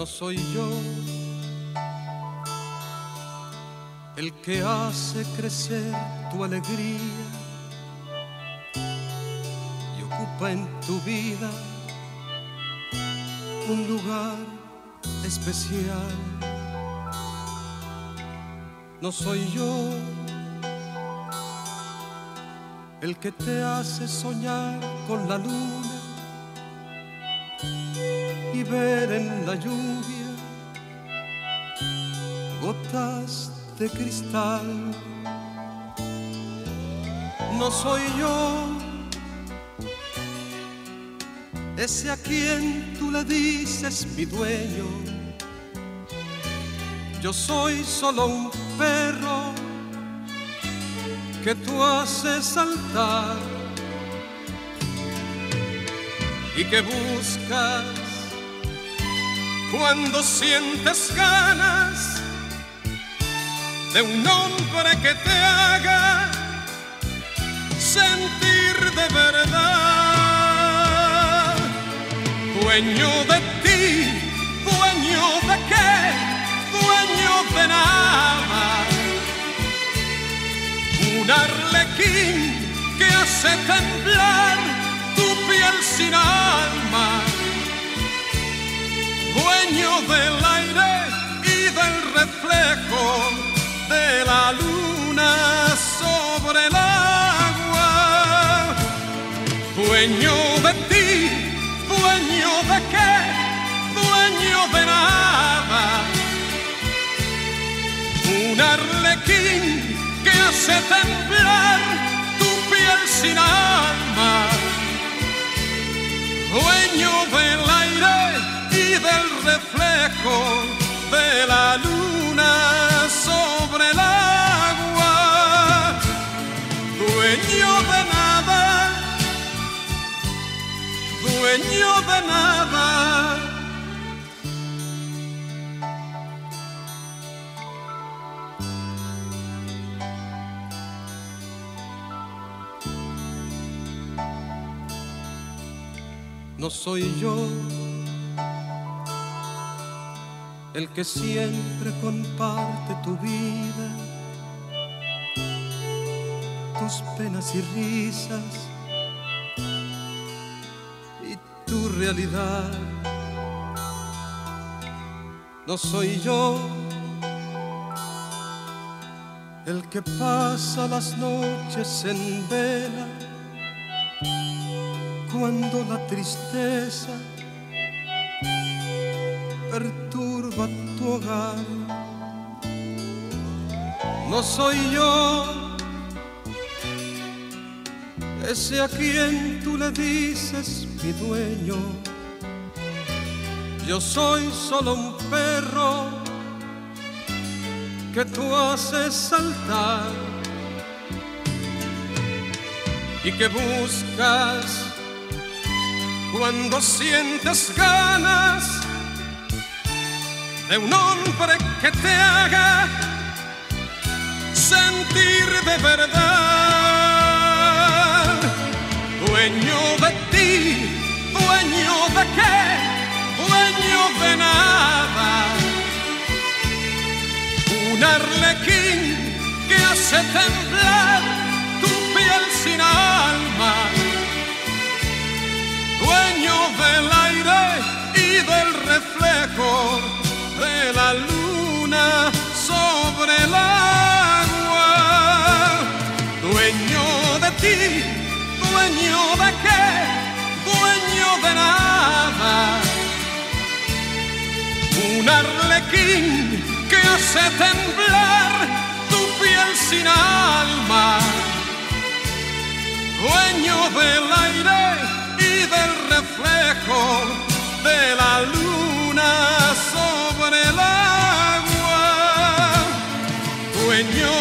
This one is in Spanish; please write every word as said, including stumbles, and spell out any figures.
No soy yo el que hace crecer tu alegría y ocupa en tu vida un lugar especial. No soy yo el que te hace soñar con la luna y ver en la lluvia gotas de cristal. No soy yo ese a quien tú le dices mi dueño. Yo soy solo un perro que tú haces saltar y que buscas cuando sientes ganas de un hombre que te haga sentir de verdad. Dueño de ti, dueño de qué, dueño de nada. Un arlequín que hace temblar tu piel sin alma. Dueño del aire y del reflejo de la luna sobre el agua. Dueño de ti, dueño de qué, dueño de nada. Un arlequín que hace temblar tu piel sin alma. Dueño del aire y del reflejo de la luna sobre el agua. Dueño de nada, dueño de nada. No soy yo el que siempre comparte tu vida, tus penas y risas y tu realidad. No soy yo el que pasa las noches en vela cuando la tristeza perturba tu hogar. No soy yo ese a quien tú le dices mi dueño. Yo soy solo un perro que tú haces saltar y que buscas cuando sientes ganas de un hombre que te haga sentir de verdad. Dueño de ti, dueño de qué, dueño de nada. Un arlequín que hace temblar tu piel sin alma. Dueño del aire y del reflejo de la luna sobre el agua. Dueño de ti, dueño de qué, dueño de nada. Un arlequín que hace temblar tu piel sin alma. Dueño del aire y del reflejo de la luna sobre el agua. Dueño